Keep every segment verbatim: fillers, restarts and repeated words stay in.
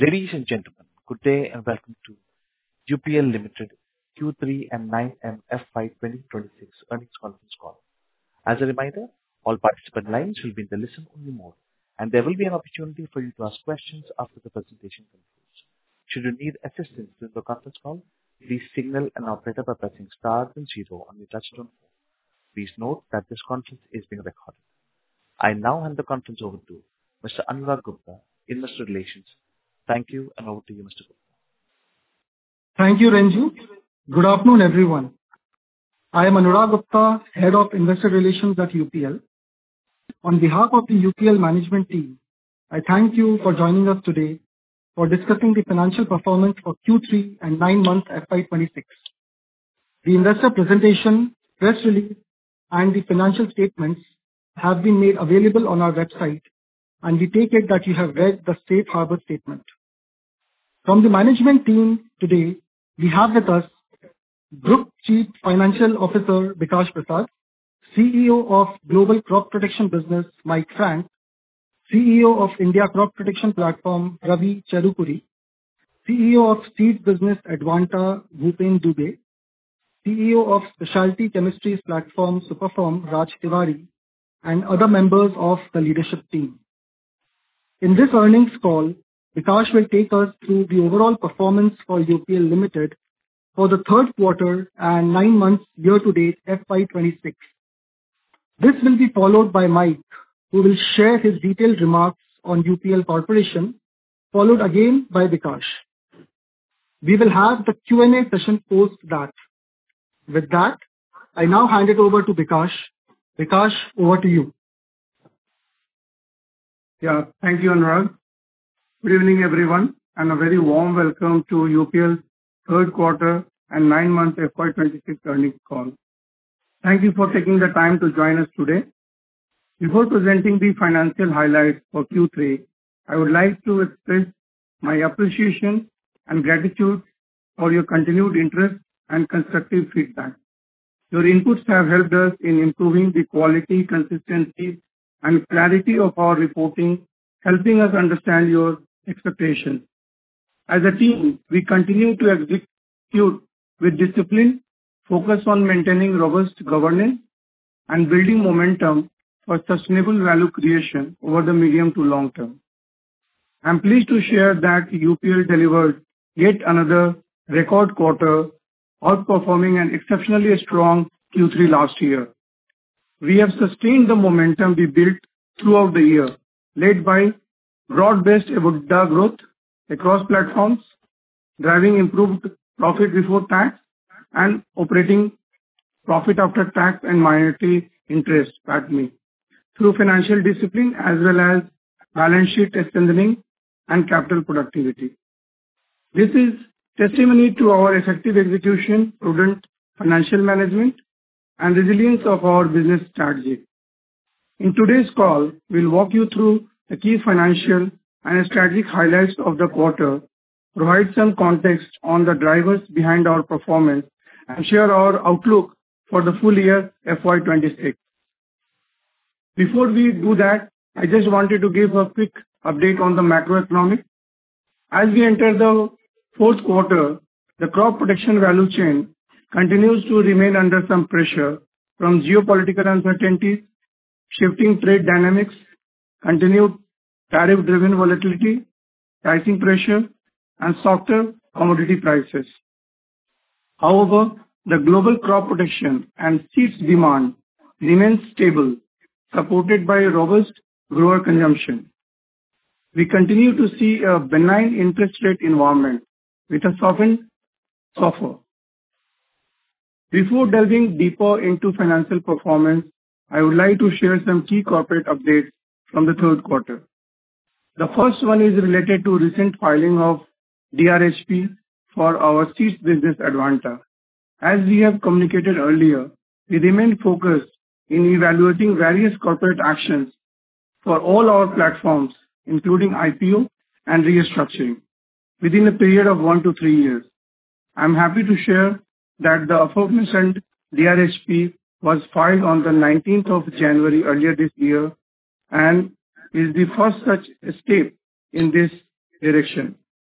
Ladies and gentlemen, good day and welcome to U P L Limited Q three and nine M F Y twenty twenty-six earnings conference call. As a reminder, all participant lines will be in the listen-only mode, and there will be an opportunity for you to ask questions after the presentation concludes. Should you need assistance during the conference call, please signal an operator by pressing star and zero on your touchtone phone. Please note that this conference is being recorded. I now hand the conference over to Mister Anurag Gupta, Investor Relations. Thank you, and over to you, Mister Gupta. Thank you, Renju. Good afternoon, everyone. I am Anurag Gupta, Head of Investor Relations at U P L. On behalf of the U P L management team, I thank you for joining us today for discussing the financial performance for Q three and nine months F Y twenty-six. The investor presentation, press release, and the financial statements have been made available on our website, and we take it that you have read the safe harbor statement. From the management team today, we have with us Group Chief Financial Officer Bikash Prasad, C E O of Global Crop Protection Business Mike Frank, C E O of India Crop Protection Platform Ravi Cherukuri, C E O of Seed Business Advanta Bhupen Dubey, C E O of Specialty Chemistries Platform Superform Raj Tiwari, and other members of the leadership team. In this earnings call, Bikash will take us through the overall performance for U P L Limited for the third quarter and nine months year-to-date F Y twenty-six. This will be followed by Mike, who will share his detailed remarks on U P L Corporation, followed again by Bikash. We will have the Q and A session post that. With that, I now hand it over to Bikash. Bikash, over to you. Yeah, thank you, Anurag. Good evening, everyone, and a very warm welcome to U P L's third quarter and nine month F Y twenty-six earnings call. Thank you for taking the time to join us today. Before presenting the financial highlights for Q three, I would like to express my appreciation and gratitude for your continued interest and constructive feedback. Your inputs have helped us in improving the quality, consistency, and clarity of our reporting, helping us understand your expectations. As a team, we continue to execute with discipline, focus on maintaining robust governance, and building momentum for sustainable value creation over the medium to long term. I'm pleased to share that U P L delivered yet another record quarter, outperforming an exceptionally strong Q three last year. We have sustained the momentum we built throughout the year, led by broad-based EBITDA growth across platforms, driving improved profit before tax and operating profit after tax and minority interest (P A T M) through financial discipline as well as balance sheet strengthening and capital productivity. This is testimony to our effective execution, prudent financial management, and resilience of our business strategy. In today's call, we'll walk you through the key financial and strategic highlights of the quarter, provide some context on the drivers behind our performance, and share our outlook for the full year F Y twenty-six. Before we do that, I just wanted to give a quick update on the macroeconomic. As we enter the fourth quarter, the crop protection value chain continues to remain under some pressure from geopolitical uncertainties, shifting trade dynamics, continued tariff-driven volatility, pricing pressure, and softer commodity prices. However, the global crop protection and seeds demand remains stable, supported by robust grower consumption. We continue to see a benign interest rate environment with a softened SOFR. Before delving deeper into financial performance, I would like to share some key corporate updates from the third quarter. The first one is related to recent filing of D R H P for our seeds business Advanta. As we have communicated earlier, we remain focused in evaluating various corporate actions for all our platforms, including I P O and restructuring, within a period of one to three years. I'm happy to share that the aforementioned D R H P was filed on the nineteenth of January earlier this year and is the first such step in this direction.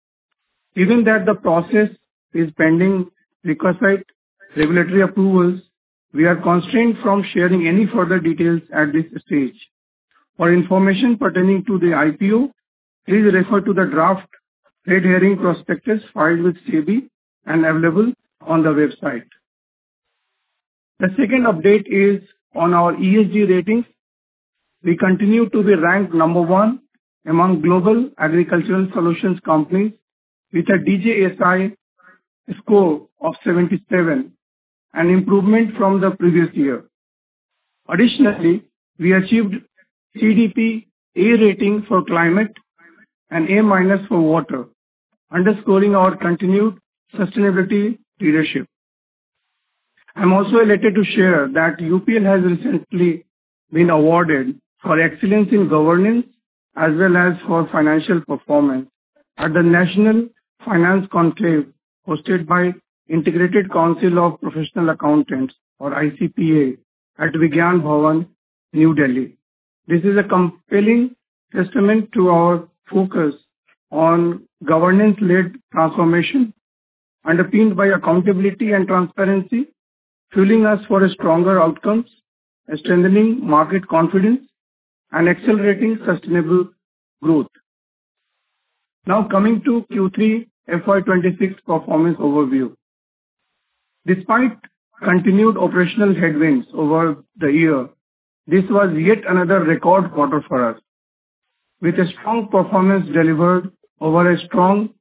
Given that the process is pending requisite regulatory approvals, we are constrained from sharing any further details at this stage. For information pertaining to the I P O, please refer to the draft red herring prospectus filed with SEBI and available on the website. The second update is on our E S G ratings. We continue to be ranked number one among global agricultural solutions companies with a D J S I score of seventy-seven, an improvement from the previous year. Additionally, we achieved C D P A rating for climate and A minus for water, underscoring our continued sustainability leadership. I'm also elated to share that U P L has recently been awarded for excellence in governance as well as for financial performance at the National Finance Conclave hosted by Integrated Council of Professional Accountants or I C P A at Vigyan Bhavan, New Delhi. This is a compelling testament to our focus on governance-led transformation underpinned by accountability and transparency, fueling us for a stronger outcomes, strengthening market confidence, and accelerating sustainable growth. Now coming to Q three F Y twenty-six performance overview. Despite continued operational headwinds over the year, this was yet another record quarter for us, with a strong performance delivered over a strong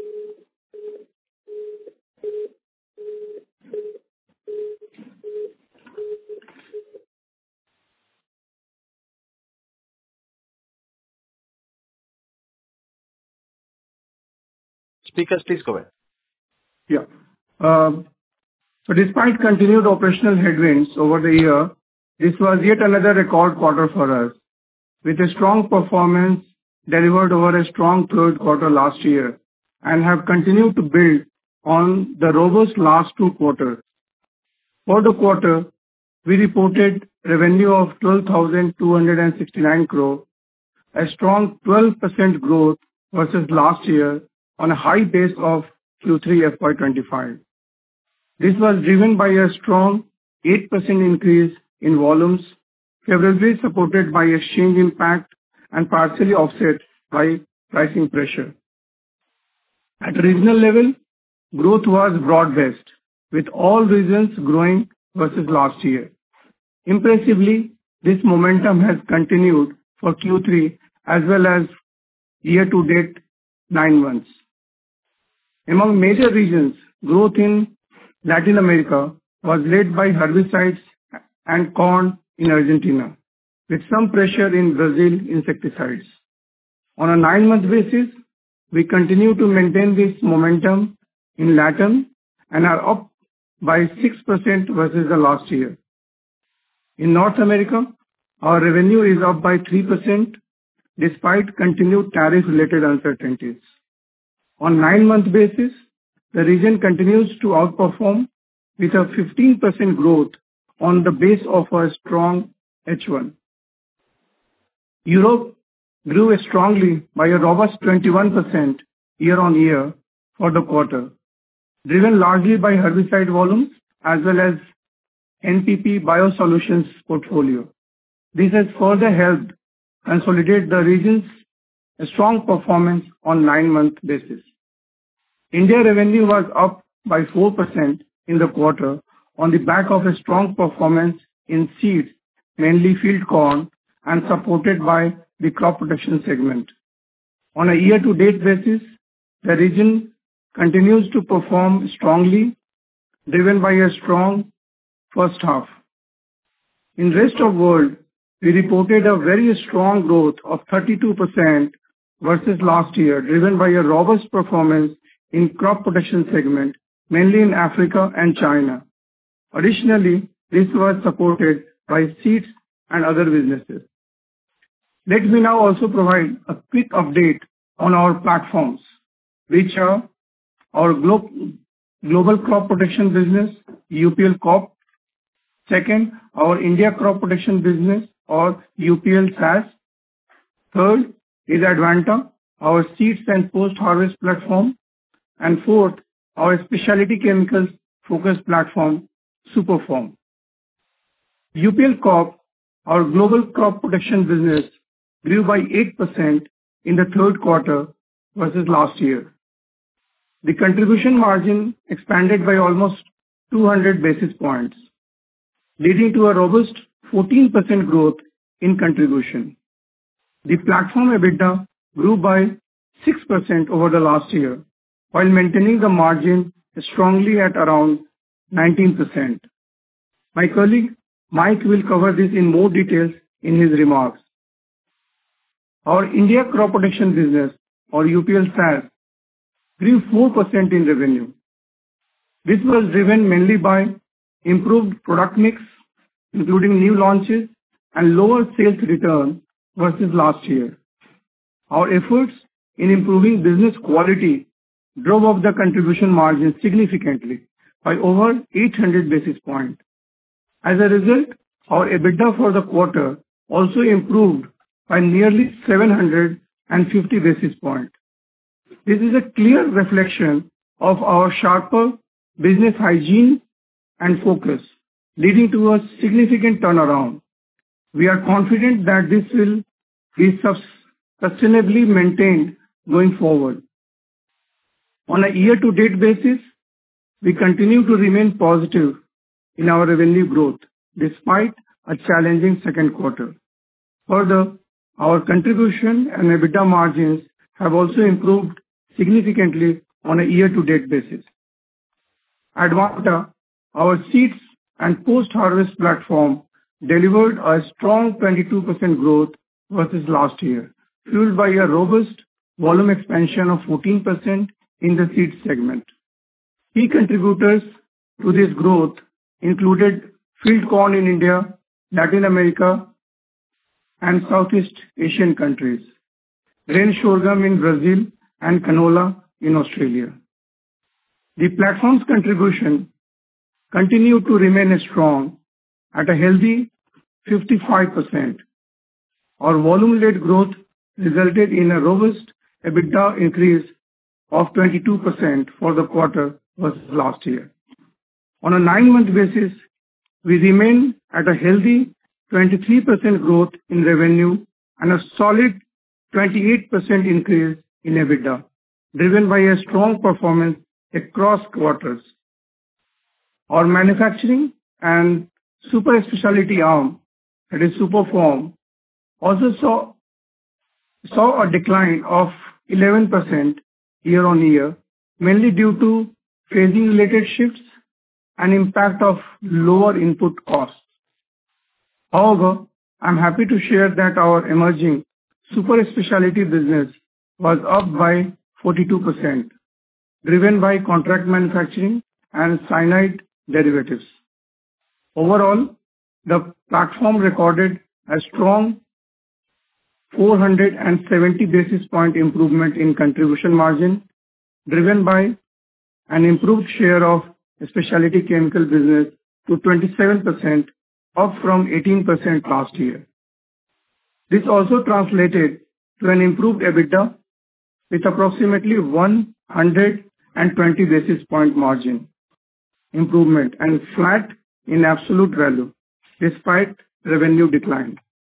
Speakers, please go ahead. Yeah. Um, So despite continued operational headwinds over the year, this was yet another record quarter for us, with a strong performance delivered over a strong third quarter last year and have continued to build on the robust last two quarters. For the quarter, we reported revenue of twelve thousand two hundred sixty-nine crore, a strong twelve percent growth versus last year on a high base of Q three F Y twenty-five. This was driven by a strong eight percent increase in volumes, favorably supported by exchange impact and partially offset by pricing pressure. At regional level, growth was broad-based, with all regions growing versus last year. Impressively, this momentum has continued for Q three as well as year-to-date nine months. Among major regions, growth in Latin America was led by herbicides and corn in Argentina, with some pressure in Brazil insecticides. On a nine-month basis, we continue to maintain this momentum in LATAM and are up by six percent versus the last year. In North America, our revenue is up by three percent despite continued tariff-related uncertainties. On nine-month basis, the region continues to outperform with a fifteen percent growth on the base of a strong H one. Europe grew strongly by a robust twenty-one percent year-on-year for the quarter, driven largely by herbicide volumes as well as N P P biosolutions portfolio. This has further helped consolidate the region's strong performance on nine-month basis. India revenue was up by four percent in the quarter on the back of a strong performance in seeds, mainly field corn, and supported by the crop protection segment. On a year-to-date basis, the region continues to perform strongly, driven by a strong first half. In rest of world, we reported a very strong growth of thirty-two percent versus last year, driven by a robust performance in crop protection segment, mainly in Africa and China. Additionally, this was supported by seeds and other businesses. Let me now also provide a quick update on our platforms, which are our glo- global crop protection business, U P L Corp. Second, our India crop protection business or U P L S A S. Third is Advanta, our seeds and post-harvest platform. and fourth, our specialty chemicals focused platform, Superform. U P L Corp, our global crop protection business, grew by eight percent in the third quarter versus last year. The contribution margin expanded by almost two hundred basis points, leading to a robust fourteen percent growth in contribution. The platform EBITDA grew by six percent over the last year, while maintaining the margin strongly at around nineteen percent. My colleague, Mike, will cover this in more details in his remarks. Our India crop protection business, or U P L S A S, grew four percent in revenue. This was driven mainly by improved product mix, including new launches and lower sales return versus last year. Our efforts in improving business quality drove up the contribution margin significantly by over eight hundred basis points. As a result, our EBITDA for the quarter also improved by nearly seven hundred fifty basis points. This is a clear reflection of our sharper business hygiene and focus, leading to a significant turnaround. We are confident that this will be sustainably maintained going forward. On a year-to-date basis, we continue to remain positive in our revenue growth despite a challenging second quarter. Further, our contribution and EBITDA margins have also improved significantly on a year-to-date basis. Advanta, our seeds and post-harvest platform, delivered a strong twenty-two percent growth versus last year, fueled by a robust volume expansion of fourteen percent in the seed segment. Key contributors to this growth included field corn in India, Latin America, and Southeast Asian countries, grain sorghum in Brazil, and canola in Australia. The platform's contribution continued to remain strong at a healthy fifty-five percent. Our volume-led growth resulted in a robust EBITDA increase of twenty-two percent for the quarter versus last year. On a nine-month basis, we remain at a healthy twenty-three percent growth in revenue and a solid twenty-eight percent increase in EBITDA, driven by a strong performance across quarters. Our manufacturing and super specialty arm, that is Superform, also saw, saw a decline of eleven percent year-on-year, mainly due to phasing-related shifts and impact of lower input costs. However, I'm happy to share that our emerging super specialty business was up by forty-two percent, driven by contract manufacturing and cyanide derivatives. Overall, the platform recorded a strong four hundred seventy basis point improvement in contribution margin, driven by an improved share of specialty chemical business to twenty-seven percent, up from eighteen percent last year. This also translated to an improved EBITDA with approximately one hundred twenty basis point margin improvement and flat in absolute value despite revenue decline.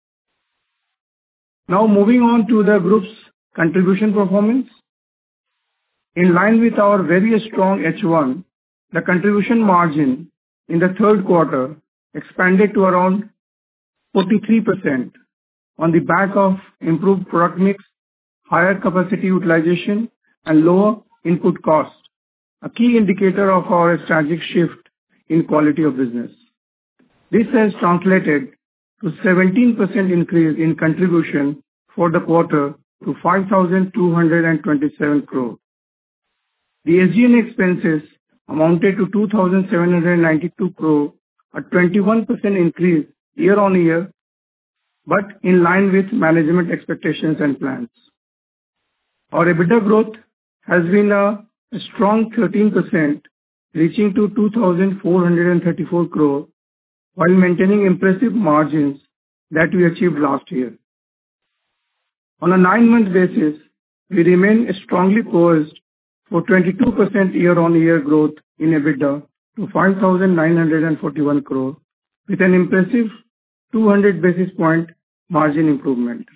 Now moving on to the group's contribution performance. In line with our very strong H one, the contribution margin in the third quarter expanded to around forty-three percent on the back of improved product mix, higher capacity utilization, and lower input cost, a key indicator of our strategic shift in quality of business. This has translated to seventeen percent increase in contribution for the quarter to five thousand two hundred twenty-seven crore. The S G and A expenses amounted to two thousand seven hundred ninety-two crore, a twenty-one percent increase year-on-year, but in line with management expectations and plans. Our EBITDA growth has been a strong thirteen percent, reaching to two thousand four hundred thirty-four crore, while maintaining impressive margins that we achieved last year. On a nine-month basis, we remain strongly poised for twenty-two percent year-on-year growth in EBITDA to five thousand nine hundred forty-one crore, with an impressive two hundred basis point margin improvement.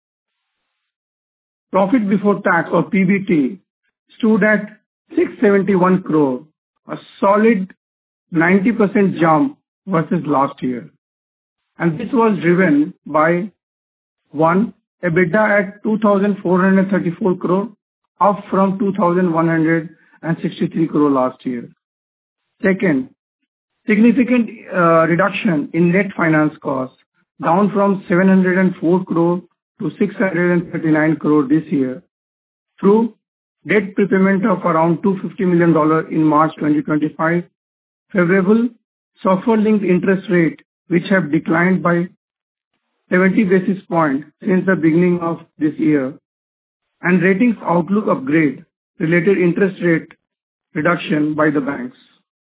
Profit before tax, or P B T, stood at six hundred seventy-one crore, a solid ninety percent jump versus last year. And this was driven by, one, EBITDA at two thousand four hundred thirty-four crore, up from two thousand one hundred sixty-three crore last year. Second, significant uh, reduction in net finance costs, down from seven hundred four crore to six hundred thirty-nine crore this year, through debt prepayment of around two hundred fifty million dollars in March twenty twenty-five, favorable SOFR-linked interest rate, which have declined by seventy basis points since the beginning of this year, and ratings outlook upgrade related interest rate reduction by the banks.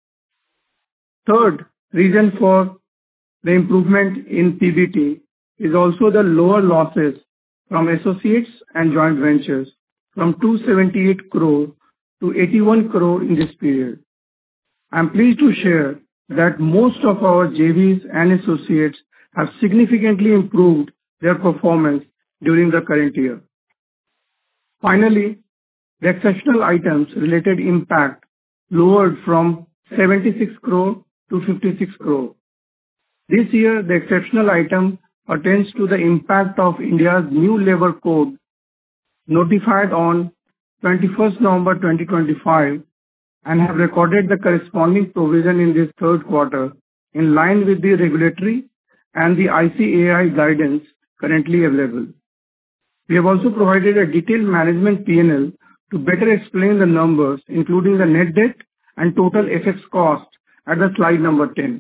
Third reason for the improvement in P B T is also the lower losses from associates and joint ventures, from two hundred seventy-eight crore to eighty-one crore in this period. I am pleased to share that most of our J Vs and associates have significantly improved their performance during the current year. Finally, the exceptional items related impact lowered from seventy-six crore to fifty-six crore. This year, the exceptional item pertains to the impact of India's new Labour Code, notified on twenty-first November twenty twenty-five, and have recorded the corresponding provision in this third quarter in line with the regulatory and the I C A I guidance currently available. We have also provided a detailed management P and L to better explain the numbers, including the net debt and total F X cost, at the slide number ten.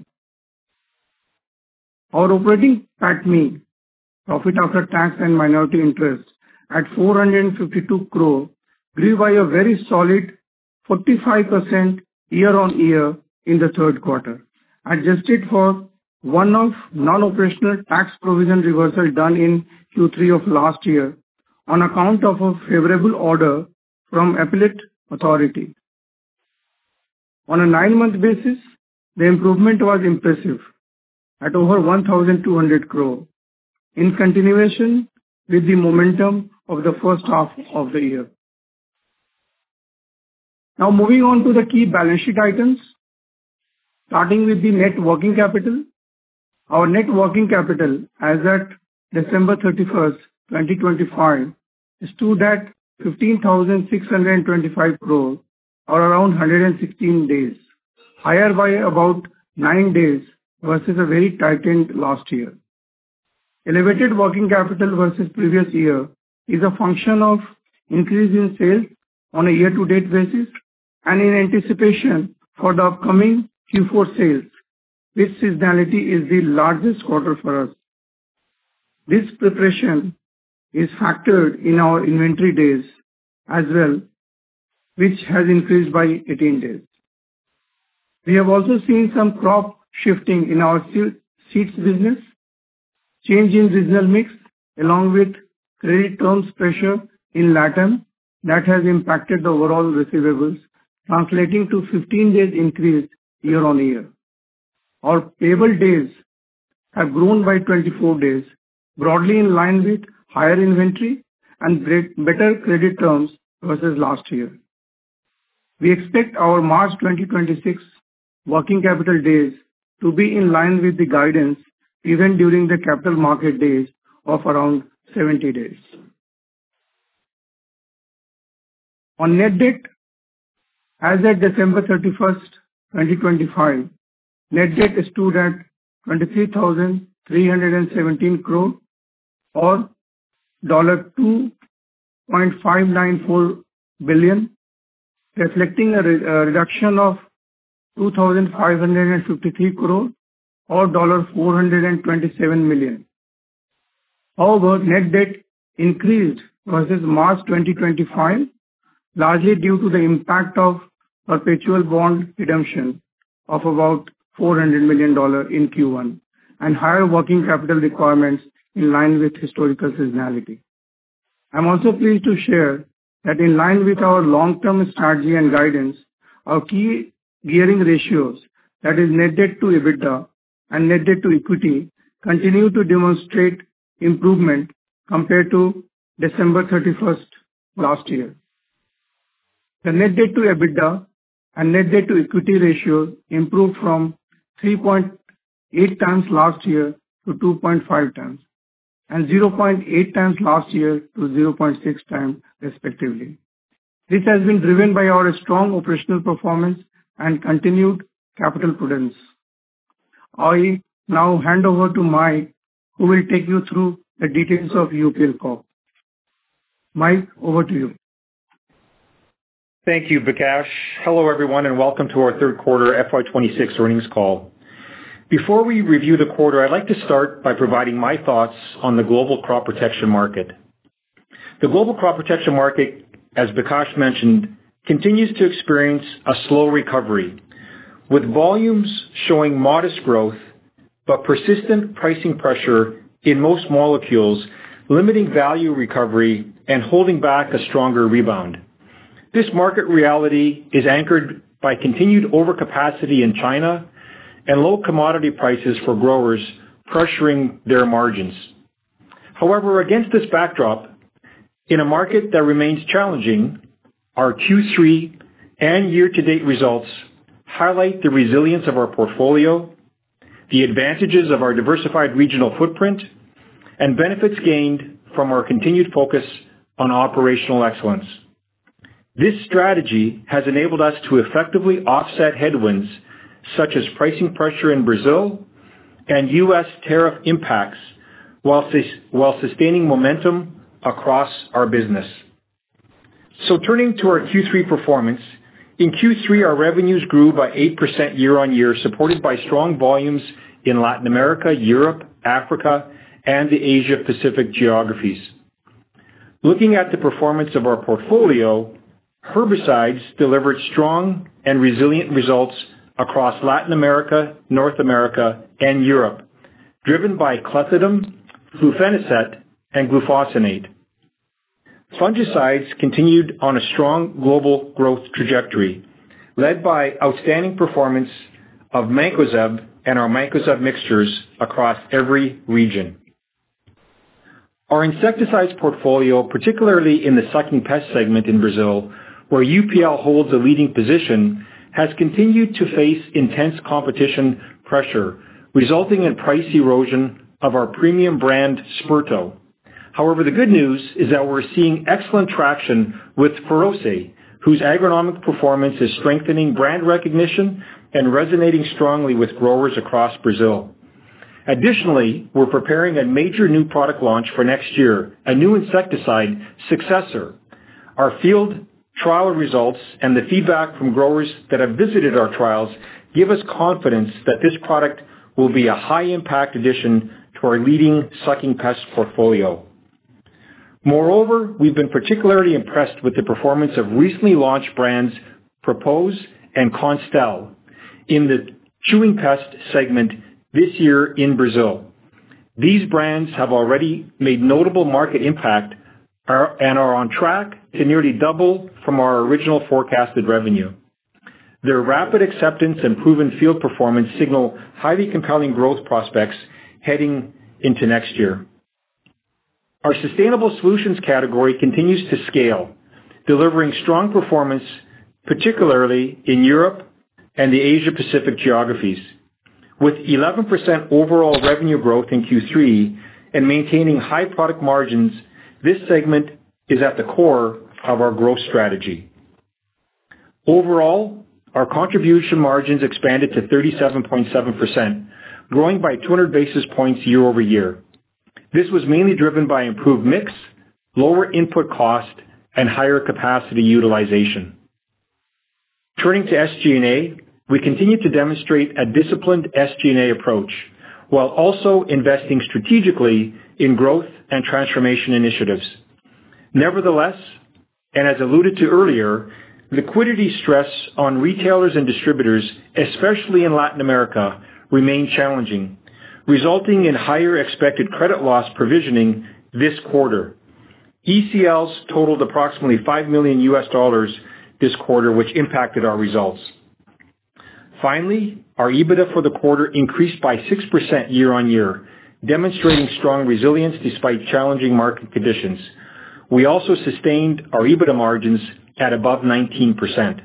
Our operating P A T M E, profit after tax and minority interest, at four hundred fifty-two crore, grew by a very solid forty-five percent year-on-year in the third quarter, adjusted for one-off non-operational tax provision reversal done in Q three of last year on account of a favorable order from appellate authority. On a nine-month basis, the improvement was impressive at over one thousand two hundred crore, in continuation with the momentum of the first half of the year. Now moving on to the key balance sheet items, starting with the net working capital. Our net working capital as at December thirty-first, twenty twenty-five, stood at fifteen thousand six hundred twenty-five crore, or around one hundred sixteen days, higher by about nine days versus a very tightened last year. Elevated working capital versus previous year is a function of increase in sales on a year-to-date basis and in anticipation for the upcoming Q four sales, which seasonality is the largest quarter for us. This preparation is factored in our inventory days as well, which has increased by eighteen days. We have also seen some crop shifting in our seeds business, change in regional mix, along with credit terms pressure in LATAM that has impacted the overall receivables, translating to fifteen days increase year-on-year. Our payable days have grown by twenty-four days, broadly in line with higher inventory and better credit terms versus last year. We expect our March twenty twenty-six working capital days to be in line with the guidance even during the capital market days of around seventy days. On net debt, as at December thirty-first, twenty twenty-five, net debt stood at twenty-three thousand three hundred seventeen crore, or two point five nine four billion, reflecting a, re- a reduction of two thousand five hundred fifty-three crore, or four hundred twenty-seven million. However, net debt increased versus March twenty twenty-five, largely due to the impact of perpetual bond redemption of about four hundred million dollars in Q one and higher working capital requirements in line with historical seasonality. I'm also pleased to share that in line with our long-term strategy and guidance, our key gearing ratios, that is net debt to EBITDA and net debt to equity, continue to demonstrate improvement compared to December thirty-first last year. The net debt to EBITDA and net debt to equity ratios improved from three point eight times last year to two point five times, and zero point eight times last year to zero point six times respectively. This has been driven by our strong operational performance and continued capital prudence. I now hand over to Mike, who will take you through the details of U P L Corp. Mike, over to you. Thank you, Bikash. Hello, everyone, and welcome to our third quarter F Y twenty-six earnings call. Before we review the quarter, I'd like to start by providing my thoughts on the global crop protection market. The global crop protection market, as Bikash mentioned, continues to experience a slow recovery, with volumes showing modest growth, but persistent pricing pressure in most molecules, limiting value recovery and holding back a stronger rebound. This market reality is anchored by continued overcapacity in China and low commodity prices for growers pressuring their margins. However, against this backdrop, in a market that remains challenging, our Q three and year-to-date results highlight the resilience of our portfolio, the advantages of our diversified regional footprint, and benefits gained from our continued focus on operational excellence. This strategy has enabled us to effectively offset headwinds such as pricing pressure in Brazil and U S tariff impacts while, sus- while sustaining momentum across our business. So turning to our Q three performance, in Q three our revenues grew by eight percent year on year, supported by strong volumes in Latin America, Europe, Africa, and the Asia Pacific geographies. Looking at the performance of our portfolio, herbicides delivered strong and resilient results across Latin America, North America, and Europe, driven by clethodim, flufenicet, and glufosinate. Fungicides continued on a strong global growth trajectory, led by outstanding performance of mancozeb and our mancozeb mixtures across every region. Our insecticides portfolio, particularly in the sucking pest segment in Brazil, where U P L holds a leading position, has continued to face intense competition pressure, resulting in price erosion of our premium brand Sperto. However, the good news is that we're seeing excellent traction with Feroce, whose agronomic performance is strengthening brand recognition and resonating strongly with growers across Brazil. Additionally, we're preparing a major new product launch for next year, a new insecticide, Successor. Our field trial results and the feedback from growers that have visited our trials give us confidence that this product will be a high-impact addition to our leading sucking pest portfolio. Moreover, we've been particularly impressed with the performance of recently launched brands Propose and Constel in the chewing pest segment this year in Brazil. These brands have already made notable market impact and are on track to nearly double from our original forecasted revenue. Their rapid acceptance and proven field performance signal highly compelling growth prospects heading into next year. Our sustainable solutions category continues to scale, delivering strong performance, particularly in Europe and the Asia Pacific geographies. With eleven percent overall revenue growth in Q three and maintaining high product margins, this segment is at the core of our growth strategy. Overall, our contribution margins expanded to thirty-seven point seven percent, growing by two hundred basis points year over year. This was mainly driven by improved mix, lower input cost, and higher capacity utilization. Turning to S G and A, we continue to demonstrate a disciplined S G and A approach, while also investing strategically in growth and transformation initiatives. Nevertheless, and as alluded to earlier, liquidity stress on retailers and distributors, especially in Latin America, remain challenging, resulting in higher expected credit loss provisioning this quarter. E C Ls totaled approximately five million U S dollars this quarter, which impacted our results. Finally, our EBITDA for the quarter increased by six percent year-on-year, demonstrating strong resilience despite challenging market conditions. We also sustained our EBITDA margins at above nineteen percent.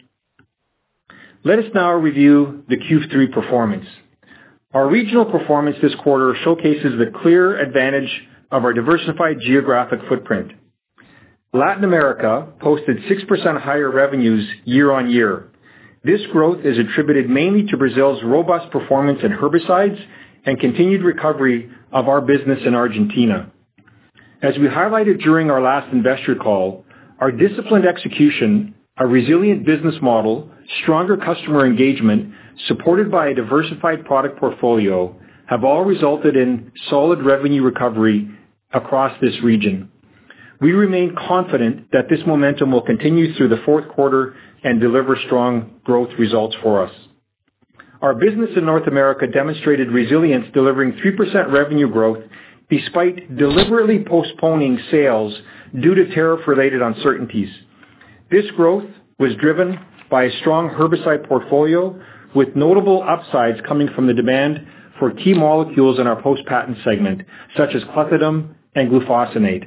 Let us now review the Q three performance. Our regional performance this quarter showcases the clear advantage of our diversified geographic footprint. Latin America posted six percent higher revenues year-on-year. This growth is attributed mainly to Brazil's robust performance in herbicides and continued recovery of our business in Argentina. As we highlighted during our last investor call, our disciplined execution, a resilient business model, stronger customer engagement, supported by a diversified product portfolio, have all resulted in solid revenue recovery across this region. We remain confident that this momentum will continue through the fourth quarter and deliver strong growth results for us. Our business in North America demonstrated resilience, delivering three percent revenue growth despite deliberately postponing sales due to tariff-related uncertainties. This growth was driven by a strong herbicide portfolio, with notable upsides coming from the demand for key molecules in our post-patent segment, such as clethodim and glufosinate.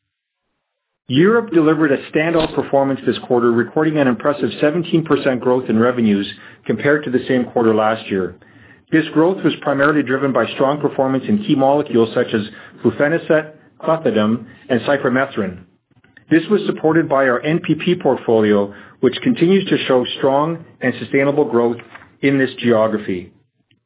Europe delivered a standout performance this quarter, recording an impressive seventeen percent growth in revenues compared to the same quarter last year. This growth was primarily driven by strong performance in key molecules such as flufenicet, clethodim, and cypermethrin. This was supported by our N P P portfolio, which continues to show strong and sustainable growth in this geography.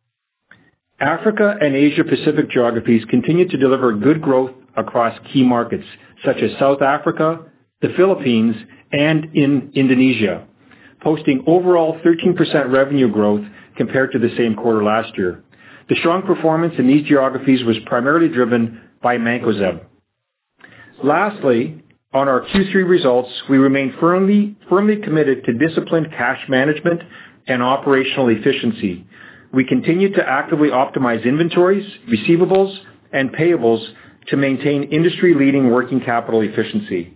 Africa and Asia Pacific geographies continue to deliver good growth across key markets, such as South Africa, the Philippines, and in Indonesia, posting overall thirteen percent revenue growth compared to the same quarter last year. The strong performance in these geographies was primarily driven by Mancozeb. Lastly, on our Q three results, we remain firmly, firmly committed to disciplined cash management and operational efficiency. We continue to actively optimize inventories, receivables, and payables to maintain industry-leading working capital efficiency.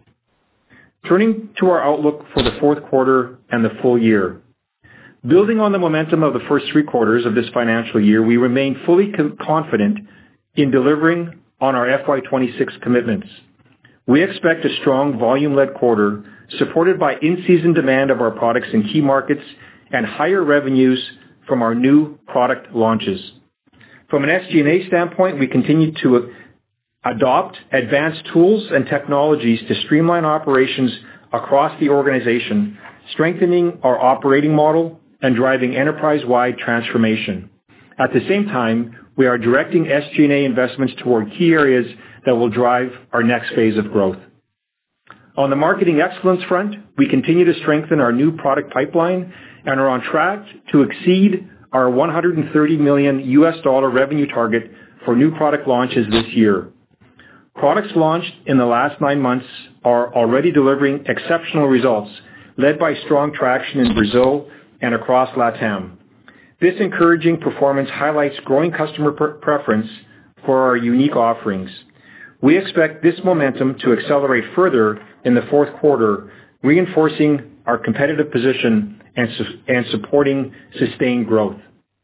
Turning to our outlook for the fourth quarter and the full year. Building on the momentum of the first three quarters of this financial year, we remain fully com- confident in delivering on our F Y twenty-six commitments. We expect a strong volume-led quarter, supported by in-season demand of our products in key markets and higher revenues from our new product launches. From an S G and A standpoint, we continue to adopt advanced tools and technologies to streamline operations across the organization, strengthening our operating model and driving enterprise-wide transformation. At the same time, we are directing S G and A investments toward key areas that will drive our next phase of growth. On the marketing excellence front, we continue to strengthen our new product pipeline and are on track to exceed our one hundred thirty million U S dollar revenue target for new product launches this year. Products launched in the last nine months are already delivering exceptional results, led by strong traction in Brazil and across LATAM. This encouraging performance highlights growing customer per- preference for our unique offerings. We expect this momentum to accelerate further in the fourth quarter, reinforcing our competitive position and, su- and supporting sustained growth.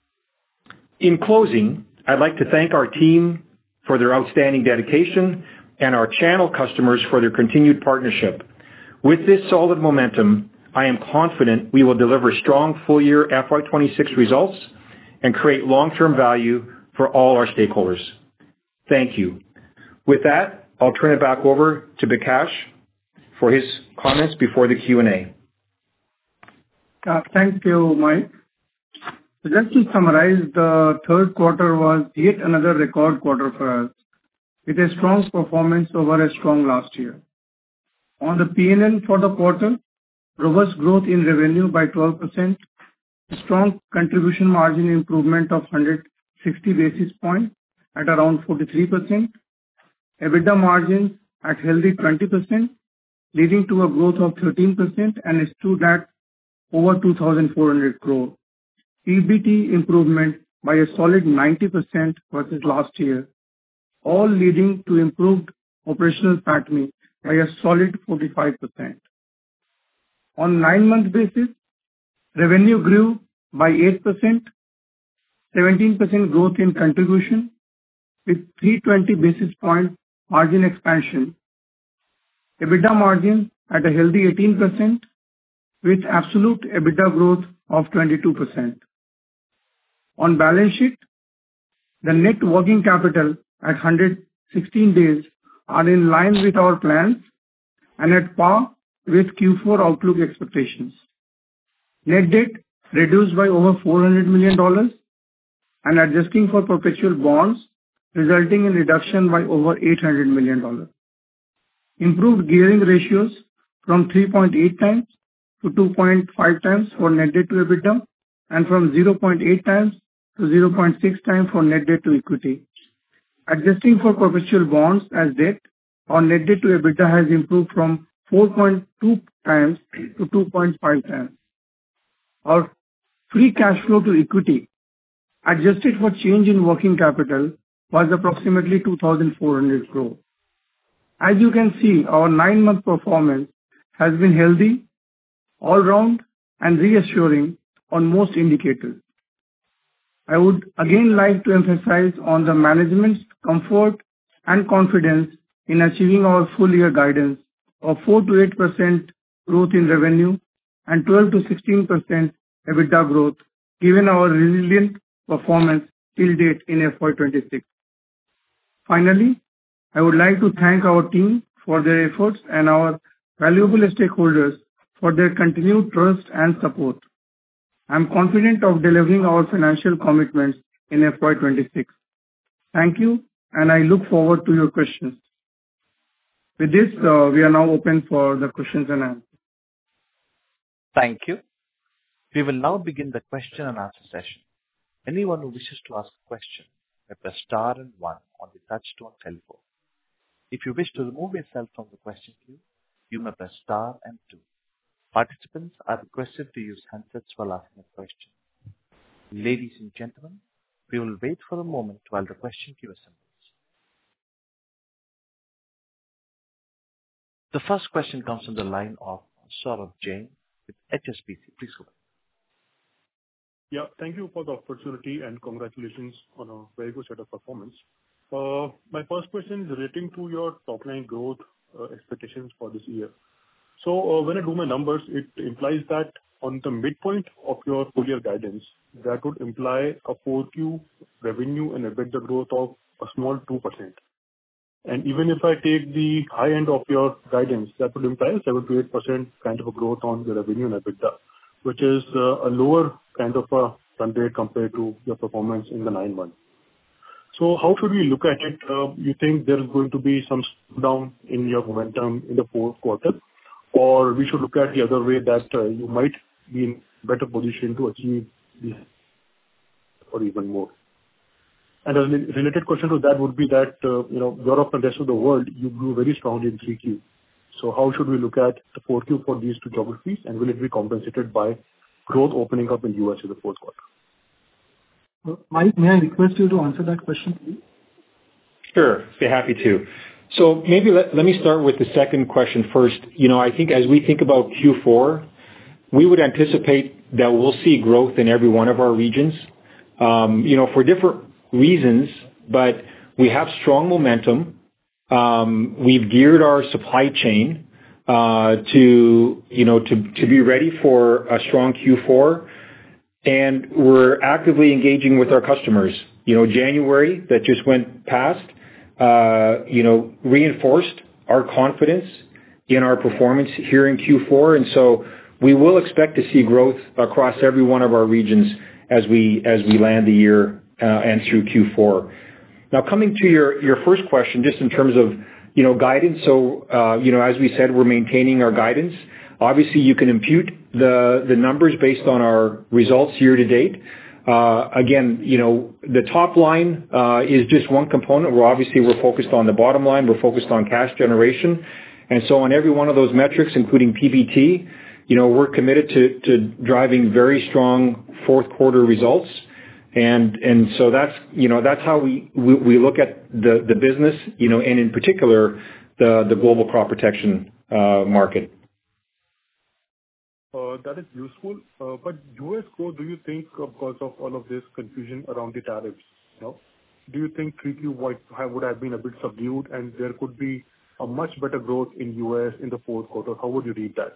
In closing, I'd like to thank our team for their outstanding dedication and our channel customers for their continued partnership. With this solid momentum, I am confident we will deliver strong full-year F Y twenty-six results and create long-term value for all our stakeholders. Thank you. With that, I'll turn it back over to Bikash for his comments before the Q and A. Uh, thank you, Mike. So just to summarize, the third quarter was yet another record quarter for us, with a strong performance over a strong last year. On the P and L for the quarter, robust growth in revenue by twelve percent, strong contribution margin improvement of one hundred sixty basis points at around forty-three percent, EBITDA margins at healthy twenty percent, leading to a growth of thirteen percent and stood at over two thousand four hundred crore. P B T improvement by a solid ninety percent versus last year, all leading to improved operational P A T M I by a solid forty-five percent. On nine-month basis, revenue grew by eight percent, seventeen percent growth in contribution with three hundred twenty basis point margin expansion. EBITDA margin at a healthy eighteen percent with absolute EBITDA growth of twenty-two percent. On balance sheet, the net working capital at one hundred sixteen days are in line with our plans and at par with Q four outlook expectations. Net debt reduced by over four hundred million dollars and adjusting for perpetual bonds, resulting in reduction by over eight hundred million dollars. Improved gearing ratios from three point eight times to two point five times for net debt to EBITDA and from zero point eight times to zero point six times for net debt to equity. Adjusting for perpetual bonds as debt, our net debt to EBITDA has improved from four point two times to two point five times. Our free cash flow to equity, adjusted for change in working capital, was approximately two thousand four hundred crore. As you can see, our nine-month performance has been healthy, all-round, and reassuring on most indicators. I would again like to emphasize on the management's comfort and confidence in achieving our full-year guidance of four to eight percent growth in revenue and twelve to sixteen percent EBITDA growth, given our resilient performance till date in F Y twenty-six. Finally, I would like to thank our team for their efforts and our valuable stakeholders for their continued trust and support. I am confident of delivering our financial commitments in F Y twenty-six. Thank you, and I look forward to your questions. With this, uh, we are now open for the questions and answers. Thank you. We will now begin the question and answer session. Anyone who wishes to ask a question may press star and one on the touch-tone telephone. If you wish to remove yourself from the question queue, you may press star and two. Participants are requested to use handsets while asking a question. Ladies and gentlemen, we will wait for a moment while the question queue assembles. The first question comes from the line of Saurabh Jain with H S B C. Please go ahead. Yeah, thank you for the opportunity and congratulations on a very good set of performance. Uh, my first question is relating to your top-line growth uh, expectations for this year. So uh, when I do my numbers, it implies that on the midpoint of your full-year guidance, that would imply a four Q revenue and EBITDA growth of a small two percent. And even if I take the high end of your guidance, that would imply a seven to eight percent kind of a growth on the revenue and EBITDA, which is uh, a lower kind of a run rate compared to your performance in the nine months. So how should we look at it? Uh, you think there is going to be some slowdown in your momentum in the fourth quarter, or we should look at the other way that uh, you might be in better position to achieve this or even more? And a related question to that would be that, uh, you know, Europe and rest of the world, you grew very strongly in three Q. So how should we look at the four Q for these two geographies, and will it be compensated by growth opening up in U S in the fourth quarter? Uh, Mike, may I request you to answer that question, please? Sure, be happy to. So maybe let, let me start with the second question first. You know, I think as we think about Q four, we would anticipate that we'll see growth in every one of our regions, um, you know, for different reasons, but we have strong momentum. Um, we've geared our supply chain uh, to, you know, to, to be ready for a strong Q four, and we're actively engaging with our customers. You know, January that just went past, uh, you know, reinforced our confidence in our performance here in Q four, and so we will expect to see growth across every one of our regions as we as we land the year uh, and through Q four. Now, coming to your, your first question, just in terms of, you know, guidance. So, uh, you know, as we said, we're maintaining our guidance. Obviously, you can impute the, the numbers based on our results year to date. Uh, again, you know, the top line uh, is just one component. We're obviously, we're focused on the bottom line. We're focused on cash generation. And so on every one of those metrics, including P B T, you know, we're committed to, to driving very strong fourth quarter results. And and so that's, you know, that's how we we we look at the the business, you know, and in particular, the the global crop protection uh market. Uh, That is useful. Uh, But U S growth, do you think uh, because of all of this confusion around the tariffs, you know, do you think three Q would have would have been a bit subdued and there could be a much better growth in U S in the fourth quarter? How would you read that?